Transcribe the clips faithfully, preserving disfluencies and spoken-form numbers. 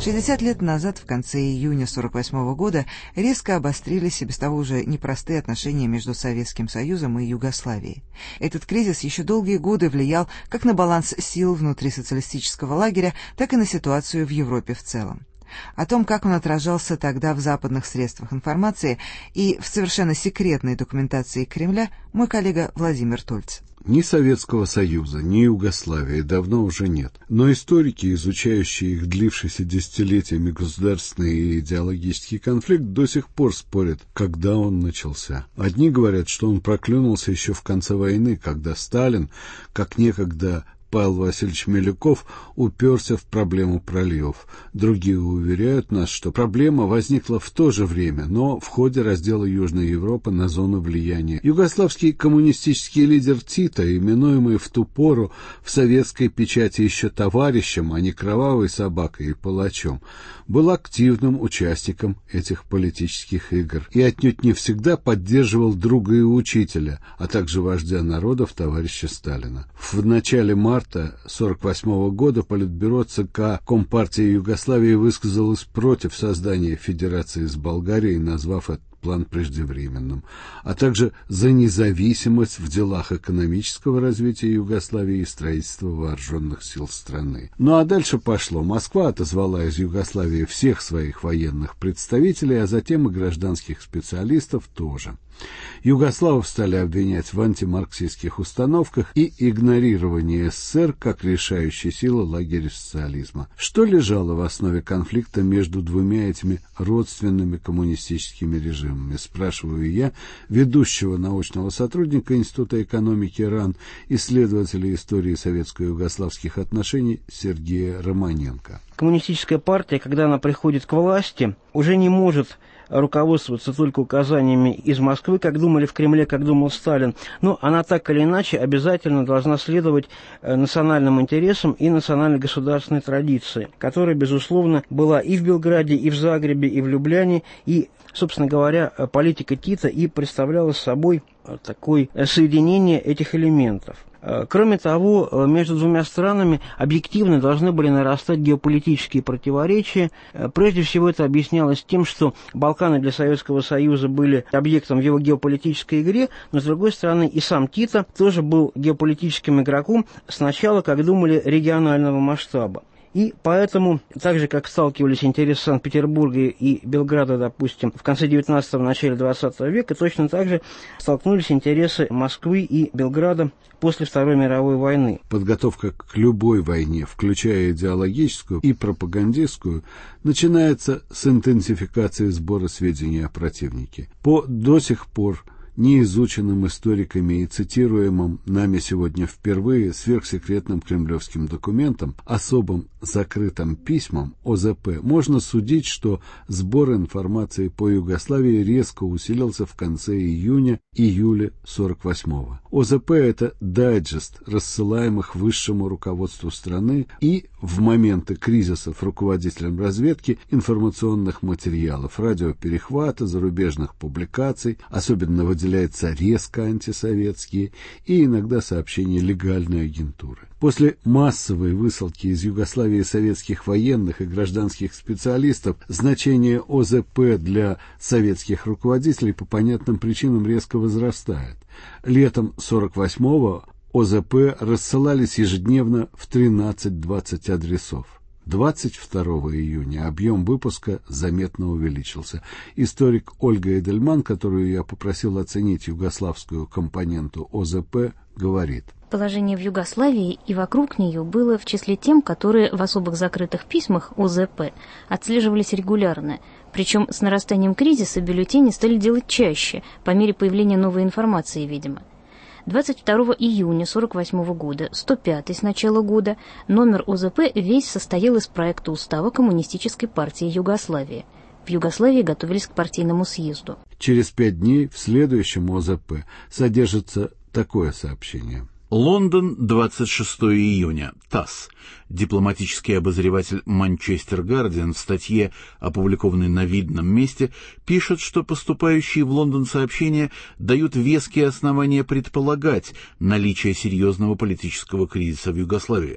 шестьдесят лет назад, в конце июня сорок восьмого года, резко обострились и без того уже непростые отношения между Советским Союзом и Югославией. Этот кризис еще долгие годы влиял как на баланс сил внутри социалистического лагеря, так и на ситуацию в Европе в целом. О том, как он отражался тогда в западных средствах информации и в совершенно секретной документации Кремля, мой коллега Владимир Тольц. Ни Советского Союза, ни Югославии давно уже нет. Но историки, изучающие их длившийся десятилетиями государственный и идеологический конфликт, до сих пор спорят, когда он начался. Одни говорят, что он проклюнулся еще в конце войны, когда Сталин, как некогда Павел Васильевич Милюков, уперся в проблему проливов. Другие уверяют нас, что проблема возникла в то же время, но в ходе раздела Южной Европы на зону влияния. Югославский коммунистический лидер Тито, именуемый в ту пору в советской печати еще товарищем, а не кровавой собакой и палачом, был активным участником этих политических игр и отнюдь не всегда поддерживал друга и учителя, а также вождя народов товарища Сталина. В начале марта сорок восьмого года Политбюро ЦК Компартии Югославии высказалось против создания федерации с Болгарией, назвав этот план преждевременным, а также за независимость в делах экономического развития Югославии и строительства вооруженных сил страны. Ну а дальше пошло. Москва отозвала из Югославии всех своих военных представителей, а затем и гражданских специалистов тоже. Югославов стали обвинять в антимарксистских установках и игнорировании СССР как решающей силы лагеря социализма. Что лежало в основе конфликта между двумя этими родственными коммунистическими режимами, спрашиваю я ведущего научного сотрудника Института экономики РАН, исследователя истории советско-югославских отношений Сергея Романенко. Коммунистическая партия, когда она приходит к власти, уже не может руководствоваться только указаниями из Москвы, как думали в Кремле, как думал Сталин, но она так или иначе обязательно должна следовать национальным интересам и национальной государственной традиции, которая, безусловно, была и в Белграде, и в Загребе, и в Любляне, и, собственно говоря, политика Тита и представляла собой такое соединение этих элементов. Кроме того, между двумя странами объективно должны были нарастать геополитические противоречия. Прежде всего это объяснялось тем, что Балканы для Советского Союза были объектом в его геополитической игре, но, с другой стороны, и сам Тито тоже был геополитическим игроком сначала, как думали, регионального масштаба. И поэтому, так же, как сталкивались интересы Санкт-Петербурга и Белграда, допустим, в конце девятнадцатого, начале двадцатого века, точно так же столкнулись интересы Москвы и Белграда после Второй мировой войны. Подготовка к любой войне, включая идеологическую и пропагандистскую, начинается с интенсификации сбора сведений о противнике. По до сих пор неизученным историками и цитируемым нами сегодня впервые сверхсекретным кремлевским документом, особым закрытым письмом О З П, можно судить, что сбор информации по Югославии резко усилился в конце июня-июля сорок восьмого. О З П – это дайджест рассылаемых высшему руководству страны и в моменты кризисов руководителям разведки информационных материалов, радиоперехвата, зарубежных публикаций, особенно выделяются резко антисоветские и иногда сообщения легальной агентуры. После массовой высылки из Югославии советских военных и гражданских специалистов значение О З П для советских руководителей по понятным причинам резко возрастает. Летом сорок восьмого О З П рассылались ежедневно в тринадцать-двадцать адресов. двадцать второго июня объем выпуска заметно увеличился. Историк Ольга Эдельман, которую я попросил оценить югославскую компоненту О З П, говорит: Положение в Югославии и вокруг нее было в числе тем, которые в особых закрытых письмах О З П отслеживались регулярно. Причем с нарастанием кризиса бюллетени стали делать чаще, по мере появления новой информации, видимо. двадцать второго июня сорок восьмого года, сто пятый с начала года, номер О З П весь состоял из проекта устава Коммунистической партии Югославии. В Югославии готовились к партийному съезду. Через пять дней в следующем О З П содержится такое сообщение. Лондон, двадцать шестого июня. ТАСС. Дипломатический обозреватель «Манчестер Гардиан» в статье, опубликованной на видном месте, пишет, что поступающие в Лондон сообщения дают веские основания предполагать наличие серьезного политического кризиса в Югославии.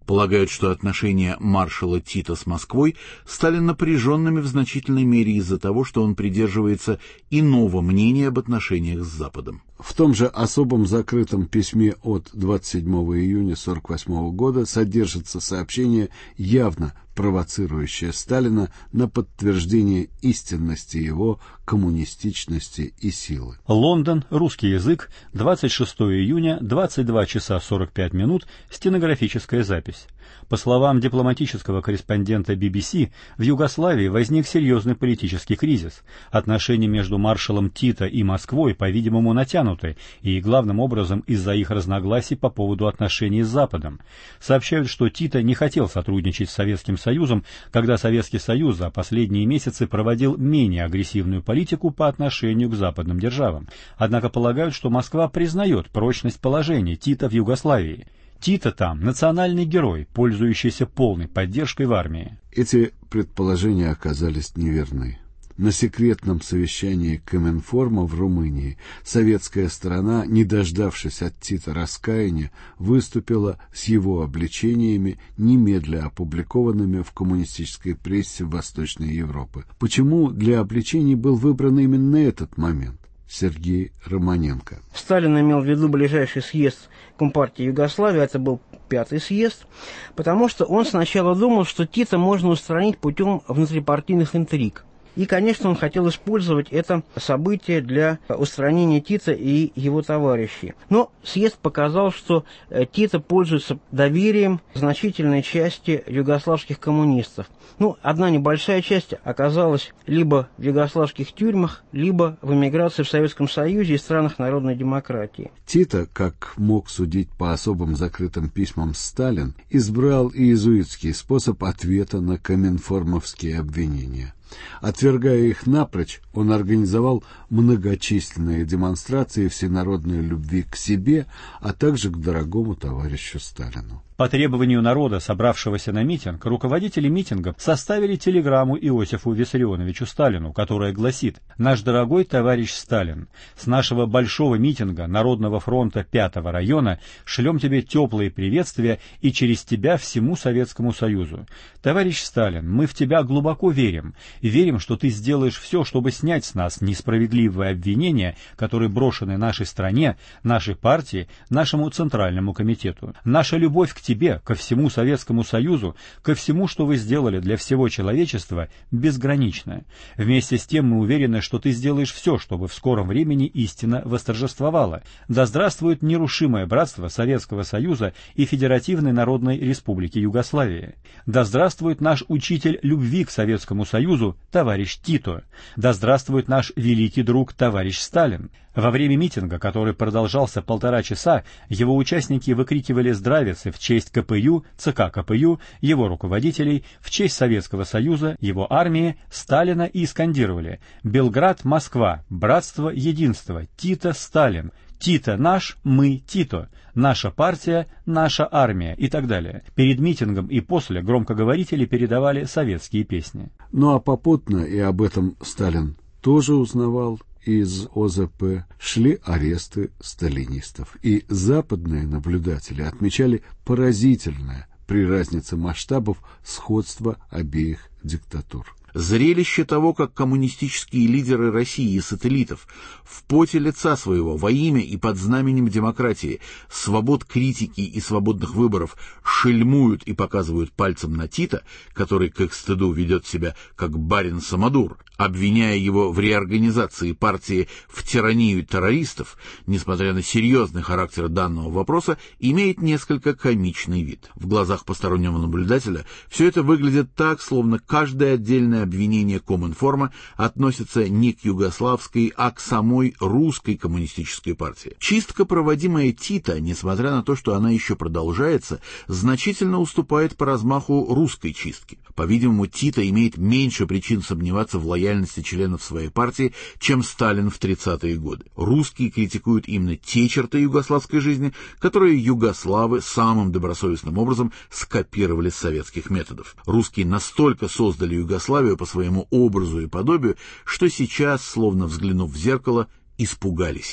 Полагают, что отношения маршала Тита с Москвой стали напряженными в значительной мере из-за того, что он придерживается иного мнения об отношениях с Западом. В том же особом закрытом письме от двадцать седьмого июня сорок восьмого года содержится сообщение, явно провоцирующее Сталина на подтверждение истинности его коммунистичности и силы. Лондон, русский язык, двадцать шестого июня, двадцать два часа сорок пять минут, стенографическая запись. По словам дипломатического корреспондента би би си, в Югославии возник серьезный политический кризис. Отношения между маршалом Тито и Москвой, по-видимому, натянуты, и главным образом из-за их разногласий по поводу отношений с Западом. Сообщают, что Тито не хотел сотрудничать с Советским Союзом, когда Советский Союз за последние месяцы проводил менее агрессивную политику по отношению к западным державам. Однако полагают, что Москва признает прочность положения Тита в Югославии. Тито там национальный герой, пользующийся полной поддержкой в армии. Эти предположения оказались неверны. На секретном совещании Коминформа в Румынии советская сторона, не дождавшись от Тита раскаяния, выступила с его обличениями, немедля опубликованными в коммунистической прессе Восточной Европы. Почему для обличений был выбран именно этот момент? Сергей Романенко. Сталин имел в виду ближайший съезд Компартии Югославии, это был пятый съезд, потому что он сначала думал, что Тита можно устранить путем внутрипартийных интриг. И, конечно, он хотел использовать это событие для устранения Тита и его товарищей. Но съезд показал, что Тито пользуется доверием значительной части югославских коммунистов. Ну, одна небольшая часть оказалась либо в югославских тюрьмах, либо в эмиграции в Советском Союзе и странах народной демократии. Тито, как мог судить по особым закрытым письмам Сталин, избрал иезуитский способ ответа на коминформовские обвинения. Отвергая их напрочь, он организовал многочисленные демонстрации всенародной любви к себе, а также к дорогому товарищу Сталину. По требованию народа, собравшегося на митинг, руководители митинга составили телеграмму Иосифу Виссарионовичу Сталину, которая гласит: «Наш дорогой товарищ Сталин, с нашего большого митинга Народного фронта пятого района шлем тебе теплые приветствия и через тебя всему Советскому Союзу. Товарищ Сталин, мы в тебя глубоко верим. Верим, что ты сделаешь все, чтобы снять с нас несправедливые обвинения, которые брошены нашей стране, нашей партии, нашему Центральному комитету. Наша любовь к тебе, ко всему Советскому Союзу, ко всему, что вы сделали для всего человечества, безгранична. Вместе с тем мы уверены, что ты сделаешь все, чтобы в скором времени истина восторжествовала. Да здравствует нерушимое братство Советского Союза и Федеративной Народной Республики Югославия. Да здравствует наш учитель любви к Советскому Союзу, товарищ Тито. Да здравствует наш великий друг, товарищ Сталин». Во время митинга, который продолжался полтора часа, его участники выкрикивали здравицы в честь ка пэ ю, ЦК ка пэ ю, его руководителей, в честь Советского Союза, его армии, Сталина и скандировали: «Белград, Москва, братство, единство, Тито, Сталин, Тито наш, мы Тито, наша партия, наша армия» и так далее. Перед митингом и после громкоговорители передавали советские песни. Ну а попутно, и об этом Сталин тоже узнавал, из о зэ пэ шли аресты сталинистов, и западные наблюдатели отмечали поразительное при разнице масштабов сходство обеих диктатур. Зрелище того, как коммунистические лидеры России и сателлитов в поте лица своего во имя и под знаменем демократии, свобод критики и свободных выборов шельмуют и показывают пальцем на Тита, который к их стыду ведет себя как барин-самодур, обвиняя его в реорганизации партии в тиранию террористов, несмотря на серьезный характер данного вопроса, имеет несколько комичный вид. В глазах постороннего наблюдателя все это выглядит так, словно каждое отдельное обвинение Коминформа относится не к югославской, а к самой русской коммунистической партии. Чистка, проводимая Тито, несмотря на то, что она еще продолжается, значительно уступает по размаху русской чистки. По-видимому, Тито имеет меньше причин сомневаться в лояльности членов своей партии, чем Сталин в тридцатые годы. Русские критикуют именно те черты югославской жизни, которые югославы самым добросовестным образом скопировали с советских методов. Русские настолько создали Югославию по своему образу и подобию, что сейчас, словно взглянув в зеркало, испугались ее.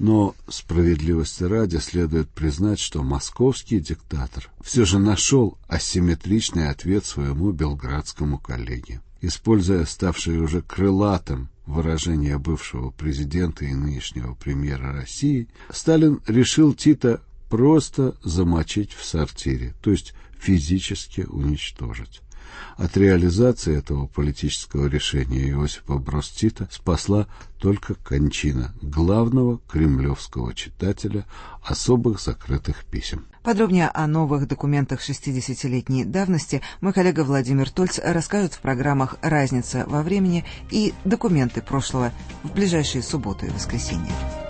Но справедливости ради следует признать, что московский диктатор все же нашел асимметричный ответ своему белградскому коллеге. Используя ставшее уже крылатым выражение бывшего президента и нынешнего премьера России, Сталин решил Тита просто замочить в сортире, то есть физически уничтожить. От реализации этого политического решения Иосипа Брос Тита спасла только кончина главного кремлевского читателя особых закрытых писем. Подробнее о новых документах шестидесятилетней давности мой коллега Владимир Тольц расскажет в программах «Разница во времени» и «Документы прошлого» в ближайшие субботу и воскресенье.